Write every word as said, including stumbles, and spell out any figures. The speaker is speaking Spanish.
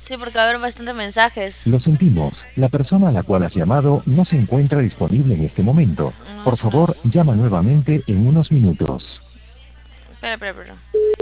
Sí, porque va a haber bastantes mensajes. Lo sentimos, la persona a la cual has llamado no se encuentra disponible en este momento. No, Por eso no. favor, llama nuevamente en unos minutos. Espera, espera, espera.